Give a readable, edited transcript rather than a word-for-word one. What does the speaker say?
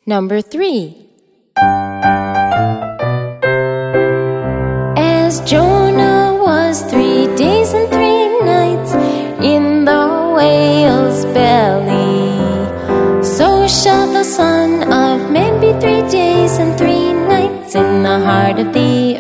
Number 3. As Jonah was 3 days and 3 nights in the whale's belly, so shall the Son of Man be 3 days and 3 nights in the heart of the